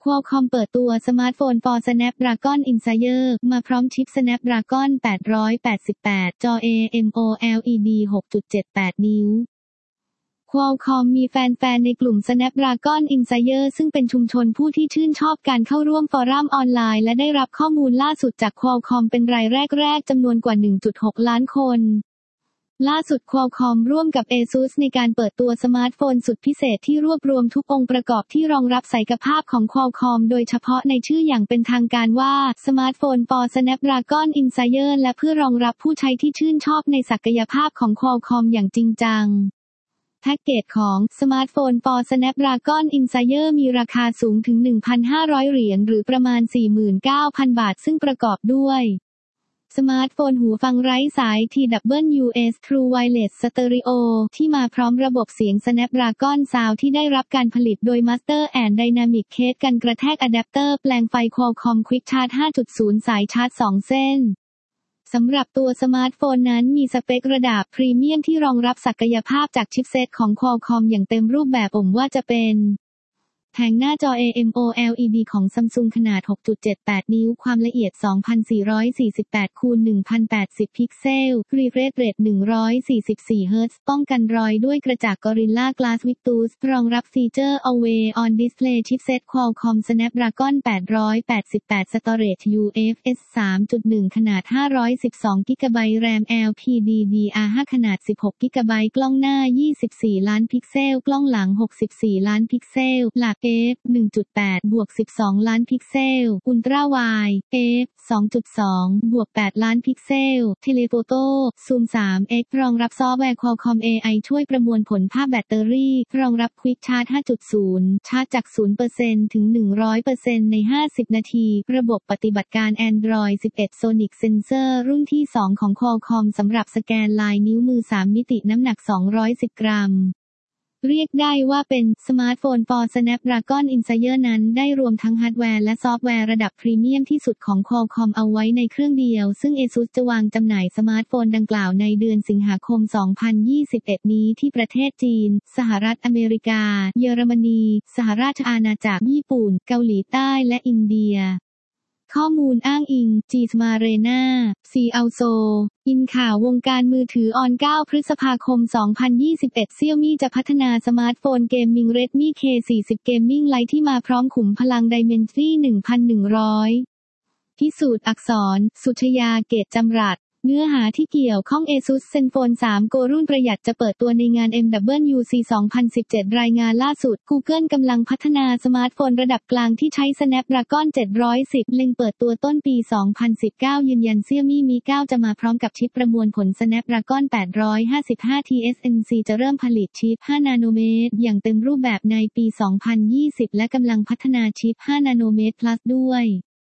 Qualcomm เปิดตัวสมาร์ทโฟน for Snapdragon Insider มาพร้อมชิป Snapdragon 888 จอ AMOLED 6.78 นิ้ว Qualcomm มีแฟนๆในกลุ่ม Snapdragon Insider ซึ่งเป็นชุมชนผู้ที่ชื่นชอบการเข้าร่วมฟอรัมออนไลน์และได้รับข้อมูลล่าสุดจาก Qualcomm เป็นรายแรกๆจำนวนกว่า 1.6 ล้านคนล่าสุด Qualcomm ร่วมกับ ASUS ในการเปิดตัวสมาร์ทโฟนสุดพิเศษที่รวบรวมทุกองค์ประกอบที่รองรับศักยภาพของ Qualcomm โดยเฉพาะในชื่ออย่างเป็นทางการว่าสมาร์ทโฟน for Snapdragon Insider และเพื่อรองรับผู้ใช้ที่ชื่นชอบในศักยภาพของ Qualcomm อย่างจริงจังแพ็กเกจของสมาร์ทโฟน for Snapdragon Insider มีราคาสูงถึง 1,500 เหรียญหรือประมาณ 49,000 บาทซึ่งประกอบด้วยสมาร์ทโฟนหูฟังไร้สาย TWS True Wireless Stereo ที่มาพร้อมระบบเสียง Snapdragon Sound ที่ได้รับการผลิตโดย Master and Dynamic Case กันกระแทกอะแดปเตอร์แปลงไฟ Qualcomm Quick Charge 5.0 สายชาร์จ 2 เส้นสำหรับตัวสมาร์ทโฟนนั้นมีสเปคระดับพรีเมียมที่รองรับศักยภาพจากชิปเซตของ Qualcomm อย่างเต็มรูปแบบว่าจะเป็นแผงหน้าจอ AMOLED ของ Samsung ขนาด 6.78 นิ้วความละเอียด 2448 x 1080 พิกเซล Refresh Rate 144 Hz ป้องกันรอยด้วยกระจก Gorilla Glass Victus รองรับฟีเจอร์ Always On Display Chipset Qualcomm Snapdragon 888 Storage UFS 3.1 ขนาด 512GB RAM LPDDR5 ขนาด 16GB กล้องหน้า 24 ล้านพิกเซลกล้องหลัง 64 ล้านพิกเซลหลักf 1.8 บวก 12 ล้านพิกเซลอุลตร้าไวด์ f 2.2 บวก 8 ล้านพิกเซลเทเลโฟโต้ซูม 3x รองรับซอฟต์แวร์ Qualcomm AI ช่วยประมวลผลภาพแบตเตอรี่รองรับ Quick Charge 5.0 ชาร์จจาก 0% ถึง 100% ใน 50 นาทีระบบปฏิบัติการ Android 11 Sonic Sensor รุ่นที่ 2 ของ Qualcomm สำหรับสแกนลายนิ้วมือ 3 มิติน้ำหนัก 210 กรัมเรียกได้ว่าเป็นสมาร์ทโฟน for Snapdragon Insider นั้นได้รวมทั้งฮาร์ดแวร์และซอฟต์แวร์ระดับพรีเมียมที่สุดของ Qualcomm เอาไว้ในเครื่องเดียวซึ่ง ASUS จะวางจำหน่ายสมาร์ทโฟนดังกล่าวในเดือนสิงหาคม 2021 นี้ที่ประเทศจีนสหรัฐอเมริกาเยอรมนีสหราชอาณาจักรญี่ปุ่นเกาหลีใต้และอินเดียข้อมูลอ้างอิง Gsmarena CISO อินข่าววงการมือถือออน 9 พฤษภาคม 2021 Xiaomi จะพัฒนาสมาร์ทโฟนเกมมิ่ง Redmi K40 Gaming Lite ที่มาพร้อมขุมพลัง Dimensity 1100 พิสูจน์อักษร สุชยา เกตจำรัดเนื้อหาที่เกี่ยวข้อง ASUS ZenFone 3 Go รุ่นประหยัดจะเปิดตัวในงาน MWC 2017 รายงานล่าสุด Google กำลังพัฒนาสมาร์ทโฟนระดับกลางที่ใช้ Snapdragon 710 เล็งเปิดตัวต้นปี 2019 ยืนยัน Xiaomi Mi 9 จะมาพร้อมกับชิปประมวลผล Snapdragon 855 TSMC จะเริ่มผลิตชิป 5 นาโนเมตรอย่างเต็มรูปแบบในปี 2020 และกำลังพัฒนาชิป 5 นาโนเมตร Plus ด้วย